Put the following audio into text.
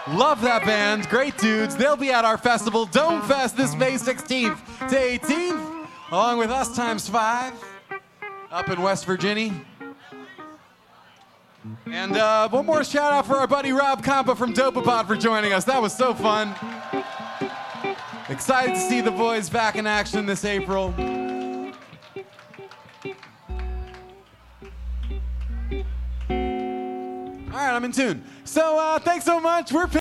Love that band. Great dudes. They'll be at our festival, Dome Fest, this May 16th to 18th, along with us ×5 up in West Virginia. And one more shout out for our buddy Rob Compa from Dopapod for joining us. That was so fun. Excited to see the boys back in action this April. All right, I'm in tune. So thanks so much. We're